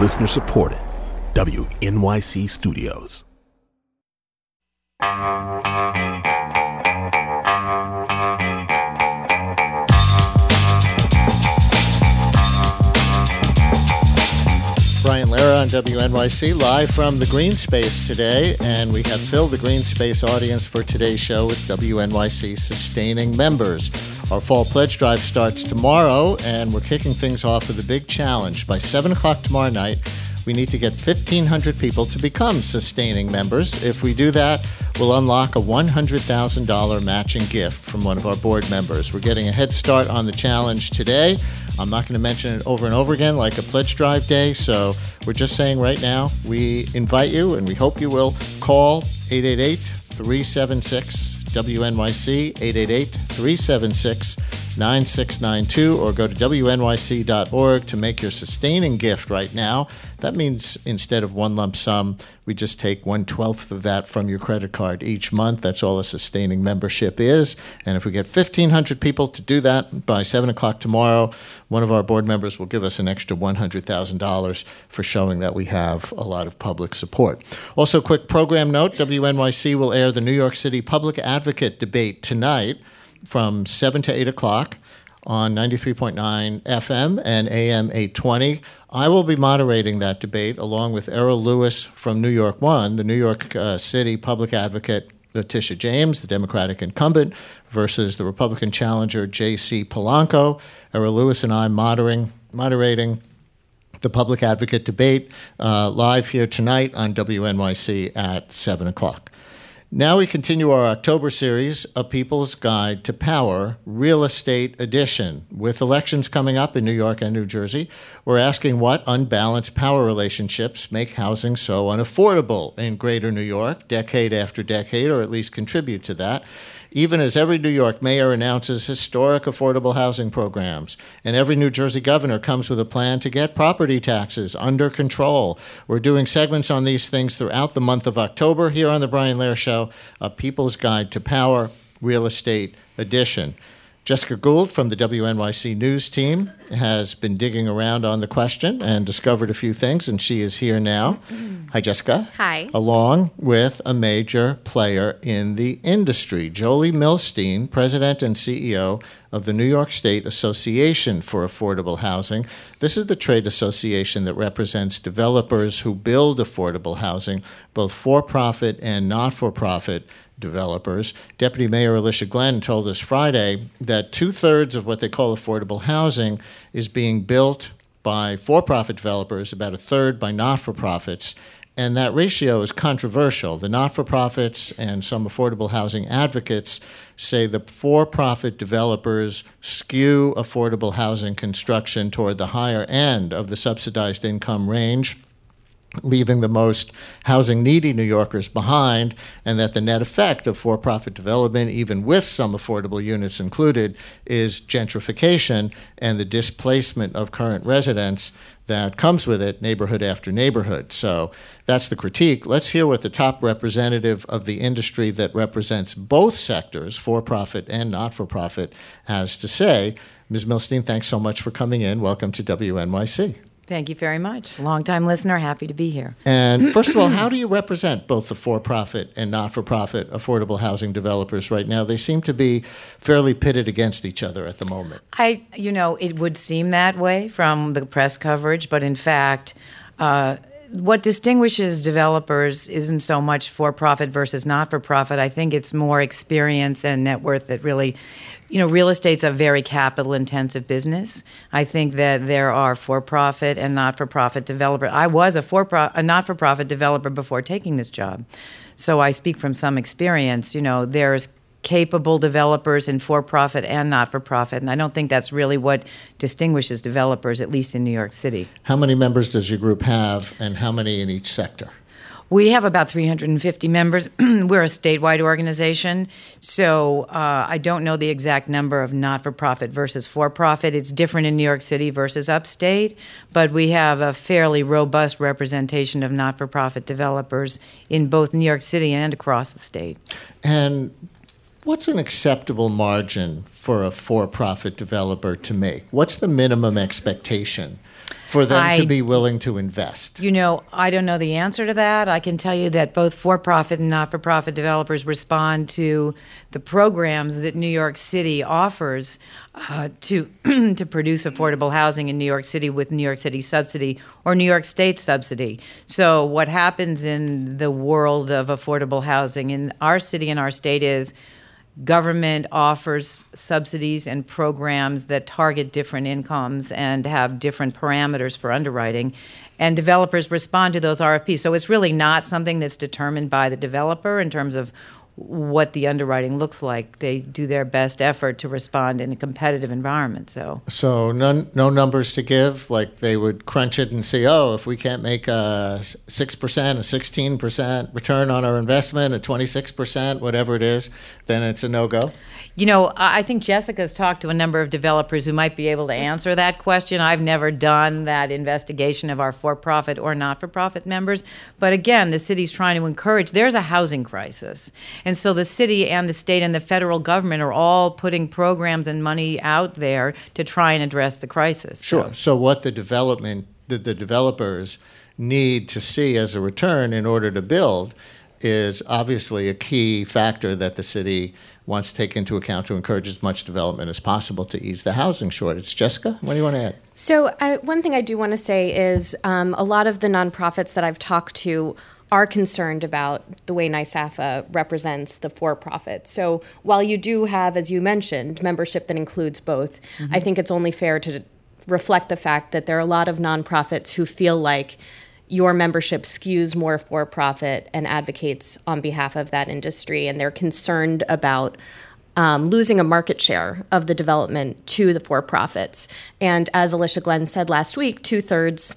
Listener supported. WNYC Studios. Brian Lara on WNYC, live from the Green Space today, and we have filled the Green Space audience for today's show with WNYC sustaining members. Our fall pledge drive starts tomorrow, and we're kicking things off with a big challenge. By 7 o'clock tomorrow night, we need to get 1,500 people to become sustaining members. If we do that, we'll unlock a $100,000 matching gift from one of our board members. We're getting a head start on the challenge today. I'm not going to mention it over and over again like a pledge drive day, so we're just saying right now we invite you, and we hope you will call 888-376-WNYC, 888-376-9692, or go to WNYC.org to make your sustaining gift right now. That means instead of one lump sum, we just take 1/12 of that from your credit card each month. That's all a sustaining membership is. And if we get 1,500 people to do that by 7 o'clock tomorrow, one of our board members will give us an extra $100,000 for showing that we have a lot of public support. Also, quick program note, WNYC will air the New York City Public Advocate debate tonight from 7 to 8 o'clock on 93.9 FM and AM 820. I will be moderating that debate along with Errol Lewis from New York One, the New York City Public Advocate Letitia James, the Democratic incumbent, versus the Republican challenger J.C. Polanco. Errol Lewis and I moderating the Public Advocate debate live here tonight on WNYC at 7 o'clock. Now we continue our October series, A People's Guide to Power, Real Estate Edition. With elections coming up in New York and New Jersey, we're asking what unbalanced power relationships make housing so unaffordable in greater New York, decade after decade, or at least contribute to that, even as every New York mayor announces historic affordable housing programs, and every New Jersey governor comes with a plan to get property taxes under control. We're doing segments on these things throughout the month of October here on The Brian Lehrer Show, A People's Guide to Power, Real Estate Edition. Jessica Gould from the WNYC News team has been digging around on the question and discovered a few things, and she is here now. Hi, Jessica. Hi. Along with a major player in the industry, Jolie Milstein, President and CEO of the New York State Association for Affordable Housing. This is the trade association that represents developers who build affordable housing, both for-profit and not-for-profit developers. Deputy Mayor Alicia Glenn told us Friday that 2/3 of what they call affordable housing is being built by for-profit developers, about 1/3 by not-for-profits, and that ratio is controversial. The not-for-profits and some affordable housing advocates say the for-profit developers skew affordable housing construction toward the higher end of the subsidized income range, leaving the most housing-needy New Yorkers behind, and that the net effect of for-profit development, even with some affordable units included, is gentrification and the displacement of current residents that comes with it, neighborhood after neighborhood. So that's the critique. Let's hear what the top representative of the industry that represents both sectors, for-profit and not-for-profit, has to say. Ms. Milstein, thanks so much for coming in. Welcome to WNYC. Thank you very much. Long-time listener, happy to be here. And first of all, how do you represent both the for-profit and not-for-profit affordable housing developers right now? They seem to be fairly pitted against each other at the moment. It would seem that way from the press coverage, but in fact, what distinguishes developers isn't so much for-profit versus not-for-profit. I think it's more experience and net worth that really, real estate's a very capital-intensive business. I think that there are for-profit and not-for-profit developers. I was a not-for-profit developer before taking this job, so I speak from some experience. There's capable developers in for-profit and not-for-profit, and I don't think that's really what distinguishes developers, at least in New York City. How many members does your group have, and how many in each sector? We have about 350 members. We're a statewide organization, so I don't know the exact number of not-for-profit versus for-profit. It's different in New York City versus upstate, but we have a fairly robust representation of not-for-profit developers in both New York City and across the state. And what's an acceptable margin for a for-profit developer to make? What's the minimum expectation for them to be willing to invest? You know, I don't know the answer to that. I can tell you that both for-profit and not-for-profit developers respond to the programs that New York City offers to to produce affordable housing in New York City with New York City subsidy or New York State subsidy. So what happens in the world of affordable housing in our city and our state is government offers subsidies and programs that target different incomes and have different parameters for underwriting, and developers respond to those RFPs. So it's really not something that's determined by the developer in terms of what the underwriting looks like. They do their best effort to respond in a competitive environment. So no numbers to give? Like they would crunch it and see, oh, if we can't make a 6%, a 16% return on our investment, a 26%, whatever it is, then it's a no-go? You know, I think Jessica's talked to a number of developers who might be able to answer that question. I've never done that investigation of our for-profit or not-for-profit members. But again, the city's trying to encourage, there's a housing crisis. And so the city and the state and the federal government are all putting programs and money out there to try and address the crisis. Sure. So what the developers need to see as a return in order to build is obviously a key factor that the city wants to take into account to encourage as much development as possible to ease the housing shortage. Jessica, what do you want to add? So one thing I do want to say is a lot of the nonprofits that I've talked to are concerned about the way NYSAFA represents the for-profit. So while you do have, as you mentioned, membership that includes both, I think it's only fair to reflect the fact that there are a lot of nonprofits who feel like your membership skews more for-profit and advocates on behalf of that industry, and they're concerned about losing a market share of the development to the for-profits. And as Alicia Glenn said last week, two-thirds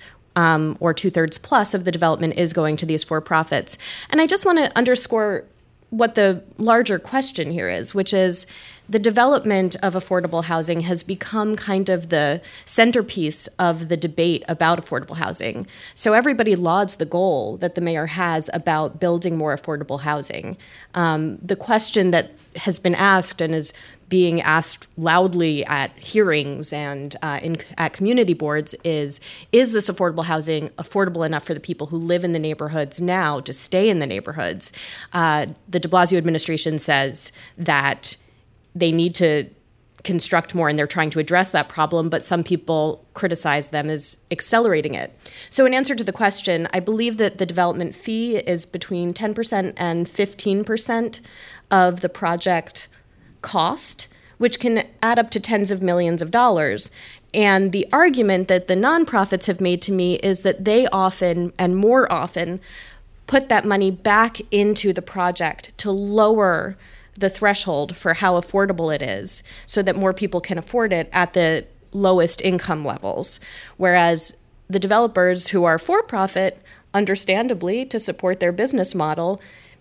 plus of the development is going to these for-profits. And I just want to underscore what the larger question here is, which is the development of affordable housing has become kind of the centerpiece of the debate about affordable housing. So everybody lauds the goal that the mayor has about building more affordable housing. The question that has been asked and is being asked loudly at hearings and at community boards is this affordable housing affordable enough for the people who live in the neighborhoods now to stay in the neighborhoods? The de Blasio administration says that they need to construct more, and they're trying to address that problem, but some people criticize them as accelerating it. So in answer to the question, I believe that the development fee is between 10% and 15% of the project cost, which can add up to tens of millions of dollars. And the argument that the nonprofits have made to me is that they often, and more often, put that money back into the project to lower the threshold for how affordable it is so that more people can afford it at the lowest income levels. Whereas the developers who are for-profit, understandably, to support their business model,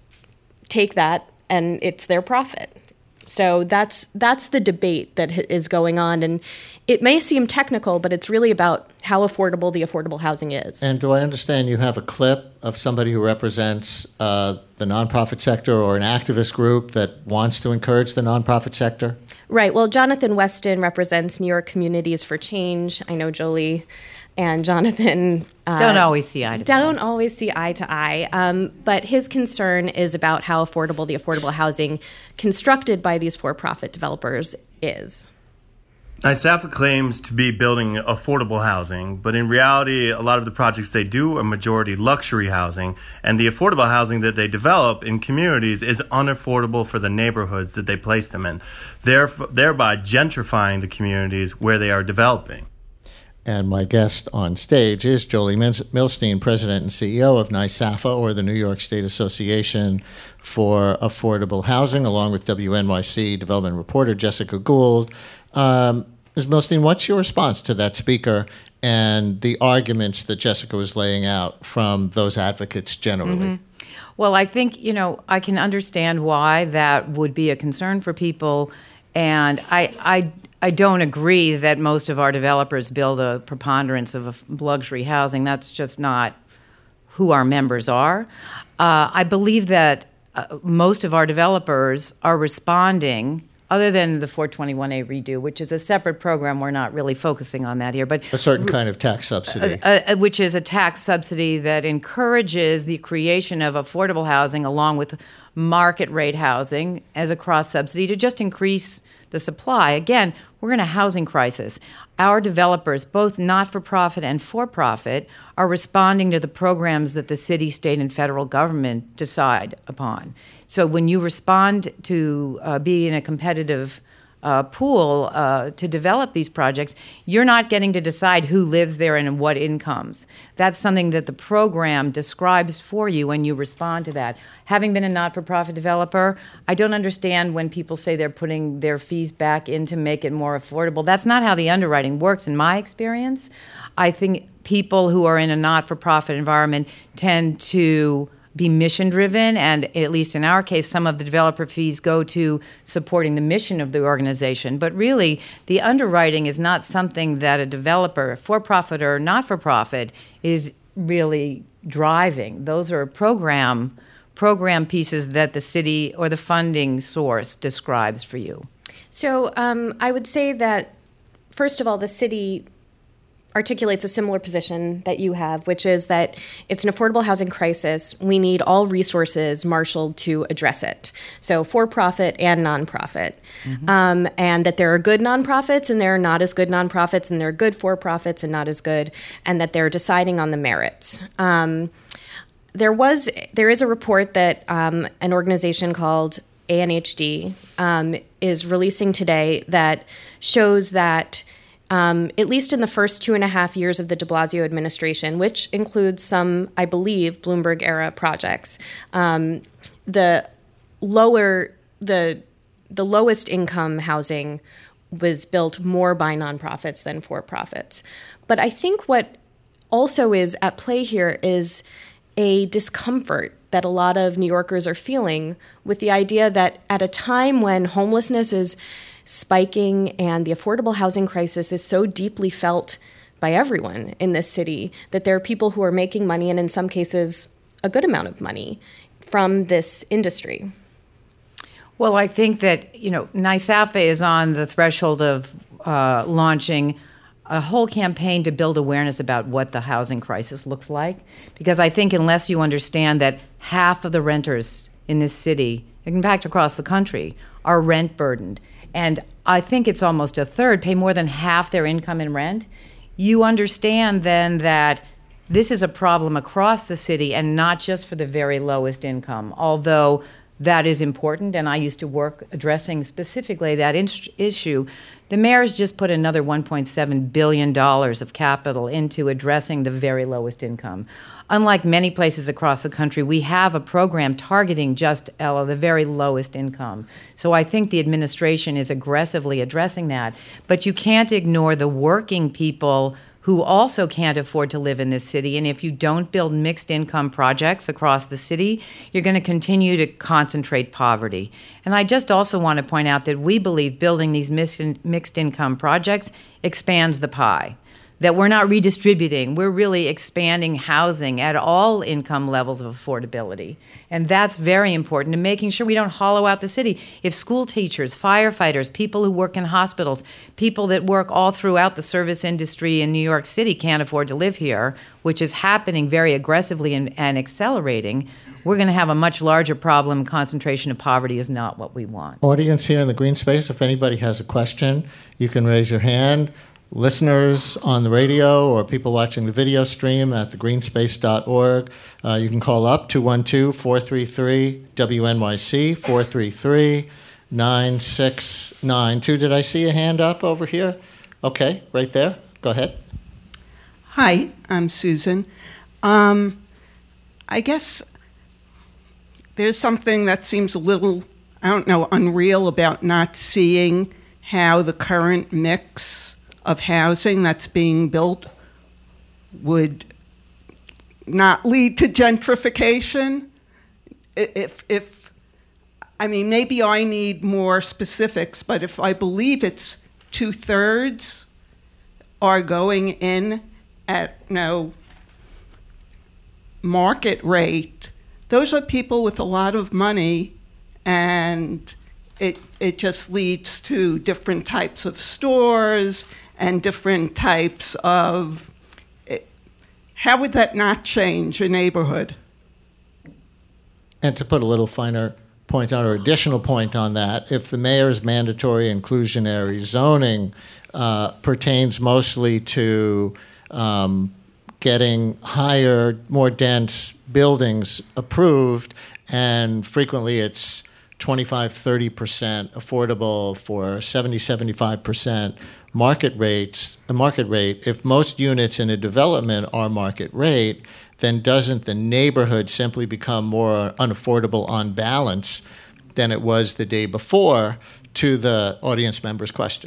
take that and it's their profit. So that's the debate that is going on. And it may seem technical, but it's really about how affordable the affordable housing is. And do I understand you have a clip of somebody who represents the nonprofit sector or an activist group that wants to encourage the nonprofit sector? Right. Well, Jonathan Weston represents New York Communities for Change. I know Jolie and Jonathan don't always see eye to eye. But his concern is about how affordable the affordable housing constructed by these for-profit developers is. NYSAFA claims to be building affordable housing, but in reality, a lot of the projects they do are majority luxury housing, and the affordable housing that they develop in communities is unaffordable for the neighborhoods that they place them in, thereby gentrifying the communities where they are developing. And my guest on stage is Jolie Milstein, President and CEO of NYSAFA, or the New York State Association for Affordable Housing, along with WNYC development reporter Jessica Gould. Ms. Milstein, what's your response to that speaker and the arguments that Jessica was laying out from those advocates generally? Mm-hmm. Well, I think, I can understand why that would be a concern for people. And I don't agree that most of our developers build a preponderance of luxury housing. That's just not who our members are. I believe that most of our developers are responding other than the 421A redo, which is a separate program. We're not really focusing on that here. But A certain kind of tax subsidy. which is a tax subsidy that encourages the creation of affordable housing along with market rate housing as a cross subsidy to just increase the supply. Again, we're in a housing crisis. Our developers, both not-for-profit and for-profit, are responding to the programs that the city, state, and federal government decide upon. So when you respond to be in a competitive pool to develop these projects, you're not getting to decide who lives there and what incomes. That's something that the program describes for you when you respond to that. Having been a not-for-profit developer, I don't understand when people say they're putting their fees back in to make it more affordable. That's not how the underwriting works in my experience. I think people who are in a not-for-profit environment tend to be mission-driven, and at least in our case, some of the developer fees go to supporting the mission of the organization. But really, the underwriting is not something that a developer, for-profit or not-for-profit, is really driving. Those are program pieces that the city or the funding source describes for you. So I would say that, first of all, the city articulates a similar position that you have, which is that it's an affordable housing crisis. We need all resources marshaled to address it. So for-profit and nonprofit. And that there are good nonprofits and there are not as good nonprofits, and there are good for-profits and not as good, and that they're deciding on the merits. There is a report that an organization called ANHD is releasing today that shows that at least in the first 2.5 years of the de Blasio administration, which includes some, I believe, Bloomberg-era projects, the lowest income housing was built more by nonprofits than for-profits. But I think what also is at play here is a discomfort that a lot of New Yorkers are feeling with the idea that at a time when homelessness is spiking and the affordable housing crisis is so deeply felt by everyone in this city, that there are people who are making money, and in some cases a good amount of money, from this industry. Well, I think that, NYSAFA is on the threshold of launching a whole campaign to build awareness about what the housing crisis looks like. Because I think unless you understand that half of the renters in this city, in fact across the country, are rent burdened, and I think it's almost a third pay more than half their income in rent, you understand then that this is a problem across the city and not just for the very lowest income, although that is important, and I used to work addressing specifically that issue. The mayor's just put another $1.7 billion of capital into addressing the very lowest income. Unlike many places across the country, we have a program targeting just the very lowest income. So I think the administration is aggressively addressing that. But you can't ignore the working people who also can't afford to live in this city. And if you don't build mixed income projects across the city, you're going to continue to concentrate poverty. And I just also want to point out that we believe building these mixed income projects expands the pie, that we're not redistributing, we're really expanding housing at all income levels of affordability. And that's very important, and making sure we don't hollow out the city. If school teachers, firefighters, people who work in hospitals, people that work all throughout the service industry in New York City can't afford to live here, which is happening very aggressively and accelerating, we're going to have a much larger problem. Concentration of poverty is not what we want. Audience here in the green space, if anybody has a question, you can raise your hand. Listeners on the radio or people watching the video stream at thegreenspace.org, you can call up 212-433-WNYC, 433-9692. Did I see a hand up over here? Okay, right there. Go ahead. Hi, I'm Susan. I guess there's something that seems a little, unreal about not seeing how the current mix of housing that's being built would not lead to gentrification. Maybe I need more specifics, but if I believe it's 2/3 are going in at market rate, those are people with a lot of money, and it just leads to different types of stores and different types of. How would that not change a neighborhood? And to put a little finer point on, or additional point on that, if the mayor's mandatory inclusionary zoning pertains mostly to getting higher, more dense buildings approved, and frequently it's 25-30% affordable for 70-75% market rate, if most units in a development are market rate, then doesn't the neighborhood simply become more unaffordable on balance than it was the day before, to the audience member's question?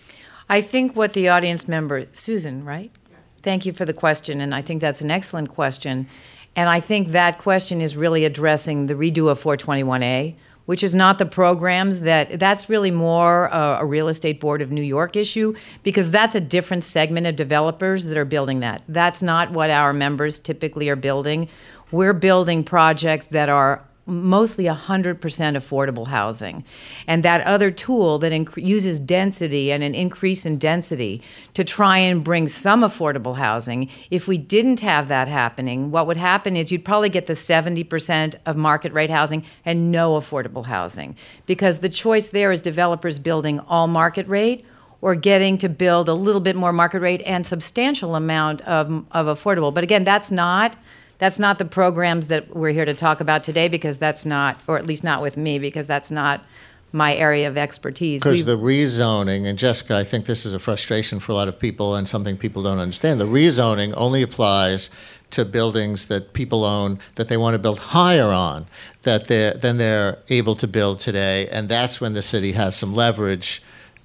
I think what the audience member, Susan, right? Thank you for the question, and I think that's an excellent question. And I think that question is really addressing the redo of 421A, which is not the programs that's really more a real estate board of New York issue, because that's a different segment of developers that are building that. That's not what our members typically are building. We're building projects that are mostly 100% affordable housing. And that other tool that uses density and an increase in density to try and bring some affordable housing, if we didn't have that happening, what would happen is you'd probably get the 70% of market rate housing and no affordable housing. Because the choice there is developers building all market rate or getting to build a little bit more market rate and substantial amount of affordable. But again, that's not the programs that we're here to talk about today, because that's not, or at least not with me, because that's not my area of expertise. Because the rezoning, and Jessica, I think this is a frustration for a lot of people and something people don't understand. The rezoning only applies to buildings that people own that they want to build higher on than they're able to build today, and that's when the city has some leverage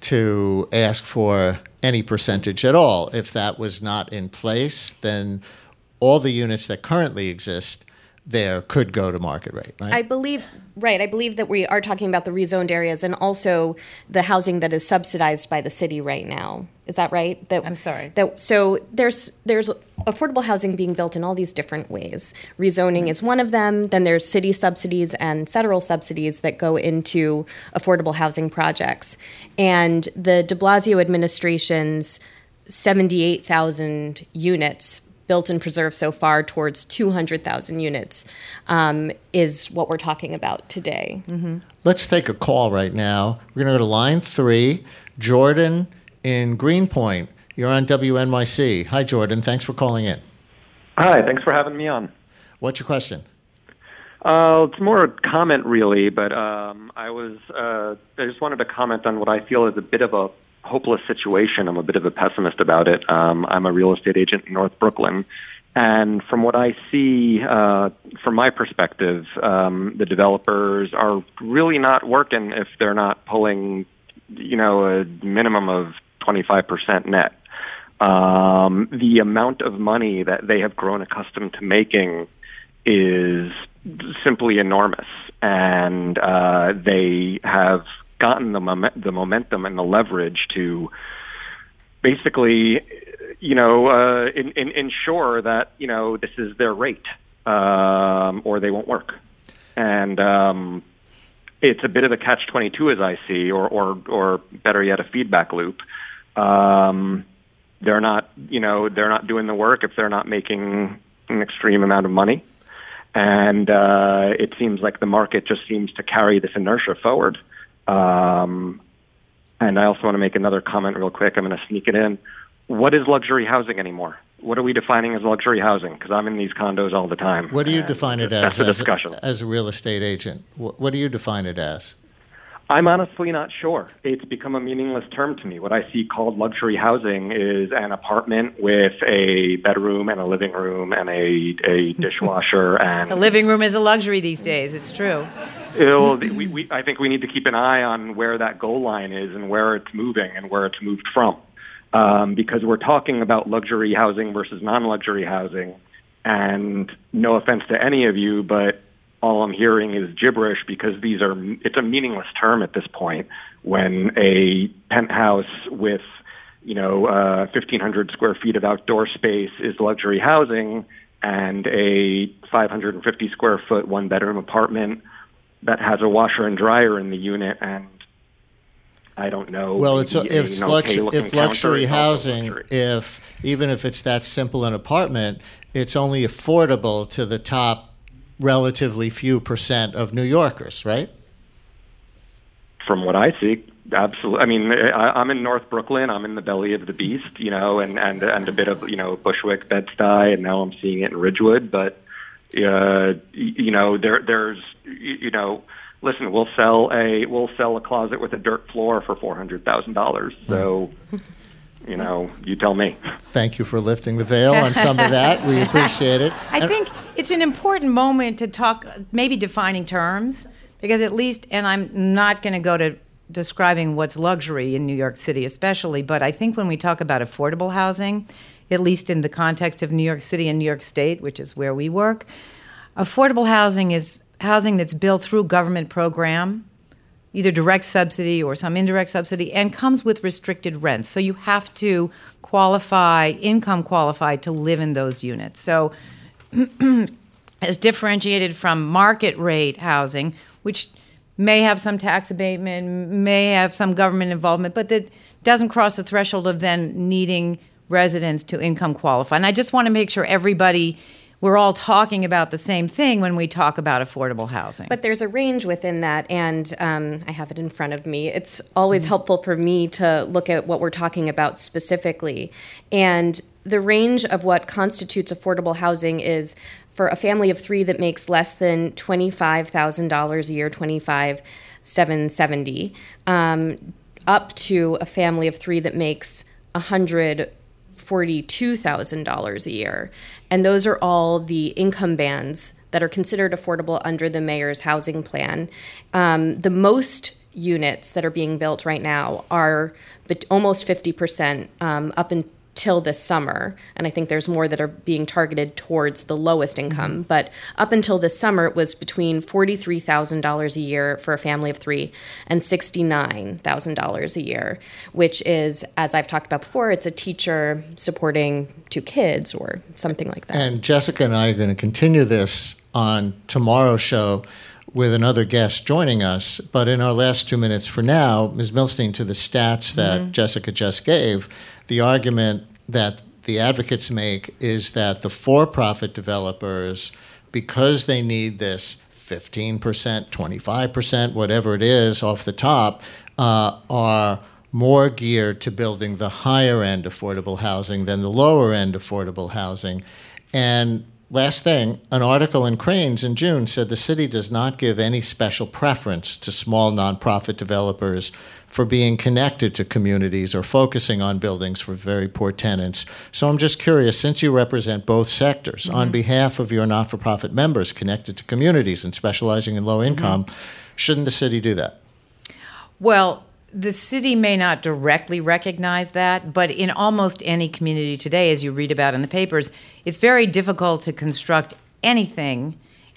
to ask for any percentage at all. If that was not in place, then all the units that currently exist there could go to market rate, right? I believe that we are talking about the rezoned areas and also the housing that is subsidized by the city right now. Is that right? I'm sorry. So there's affordable housing being built in all these different ways. Rezoning is one of them. Then there's city subsidies and federal subsidies that go into affordable housing projects. And the de Blasio administration's 78,000 units built and preserved so far towards 200,000 units is what we're talking about today. Mm-hmm. Let's take a call right now. We're going to go to line 3. Jordan in Greenpoint. You're on WNYC. Hi, Jordan. Thanks for calling in. Hi. Thanks for having me on. What's your question? It's more a comment, really, but I just wanted to comment on what I feel is a bit of a hopeless situation. I'm a bit of a pessimist about it. I'm a real estate agent in North Brooklyn, and from what I see, from my perspective, the developers are really not working if they're not pulling, a minimum of 25% net. The amount of money that they have grown accustomed to making is simply enormous, and they have gotten the momentum and the leverage to basically, ensure that, this is their rate, or they won't work. And it's a bit of a catch-22, as I see, or better yet, a feedback loop. They're not doing the work if they're not making an extreme amount of money. And it seems like the market just seems to carry this inertia forward. And I also want to make another comment real quick. I'm going to sneak it in. What is luxury housing anymore? What are we defining as luxury housing? Because I'm in these condos all the time. What do you define it as? That's a discussion. As a real estate agent, what do you define it as? I'm honestly not sure. It's become a meaningless term to me. What I see called luxury housing is an apartment with a bedroom and a living room and a dishwasher. And the living room is a luxury these days. It's true. I think we need to keep an eye on where that goal line is and where it's moving and where it's moved from. Because we're talking about luxury housing versus non-luxury housing. And no offense to any of you, but all I'm hearing is gibberish, because it's a meaningless term at this point. When a penthouse with, 1,500 square feet of outdoor space is luxury housing, and a 550 square foot one bedroom apartment that has a washer and dryer in the unit, and I don't know. Well, if luxury housing, luxury. Even if it's that simple an apartment, it's only affordable to the top relatively few percent of New Yorkers, right? From what I see, absolutely. I mean, I'm in North Brooklyn. I'm in the belly of the beast, and a bit of Bushwick, Bed-Stuy, and now I'm seeing it in Ridgewood. But there's listen, we'll sell a closet with a dirt floor for $400,000. So, you tell me. Thank you for lifting the veil on some of that. We appreciate it. I think it's an important moment to talk, maybe defining terms, because at least, and I'm not going to go to describing what's luxury in New York City especially, but I think when we talk about affordable housing, at least in the context of New York City and New York State, which is where we work, affordable housing is housing that's built through government program, either direct subsidy or some indirect subsidy, and comes with restricted rents. So you have to income qualify to live in those units. So as differentiated from market rate housing, which may have some tax abatement, may have some government involvement, but that doesn't cross the threshold of then needing residents to income qualify. And I just want to make sure we're all talking about the same thing when we talk about affordable housing. But there's a range within that, and I have it in front of me. It's always helpful for me to look at what we're talking about specifically. And the range of what constitutes affordable housing is for a family of three that makes less than $25,000 a year, $25,770, up to a family of three that makes $142,000 a year. And those are all the income bands that are considered affordable under the mayor's housing plan. The most units that are being built right now are almost 50% up until this summer. And I think there's more that are being targeted towards the lowest income. Mm-hmm. But up until this summer, it was between $43,000 a year for a family of three and $69,000 a year, which is, as I've talked about before, it's a teacher supporting two kids or something like that. And Jessica and I are going to continue this on tomorrow's show with another guest joining us. But in our last 2 minutes for now, Ms. Milstein, to the stats that Jessica just gave, the argument that the advocates make is that the for-profit developers, because they need this 15%, 25%, whatever it is off the top, are more geared to building the higher end affordable housing than the lower end affordable housing. And last thing, an article in Crain's in June said the city does not give any special preference to small nonprofit developers for being connected to communities or focusing on buildings for very poor tenants. So I'm just curious, since you represent both sectors, on behalf of your not-for-profit members connected to communities and specializing in low income, shouldn't the city do that? Well, the city may not directly recognize that, but in almost any community today, as you read about in the papers, it's very difficult to construct anything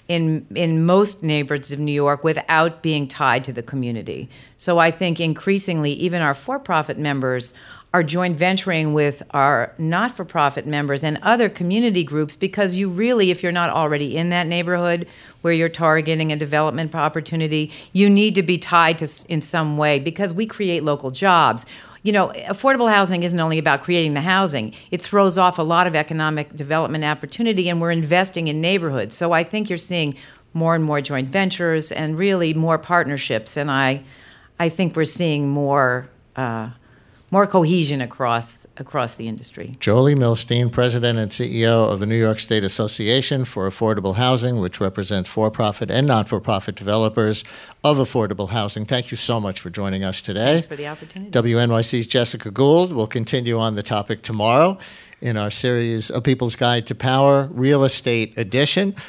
in most neighborhoods of New York without being tied to the community. So I think increasingly, even our for-profit members are joint venturing with our not-for-profit members and other community groups, because you really, if you're not already in that neighborhood where you're targeting a development opportunity, you need to be tied to in some way, because we create local jobs. Affordable housing isn't only about creating the housing. It throws off a lot of economic development opportunity, and we're investing in neighborhoods. So I think you're seeing more and more joint ventures and really more partnerships, and I think we're seeing more cohesion across the industry. Jolie Milstein, President and CEO of the New York State Association for Affordable Housing, which represents for-profit and not-for-profit developers of affordable housing. Thank you so much for joining us today. Thanks for the opportunity. WNYC's Jessica Gould will continue on the topic tomorrow in our series, A People's Guide to Power, Real Estate Edition.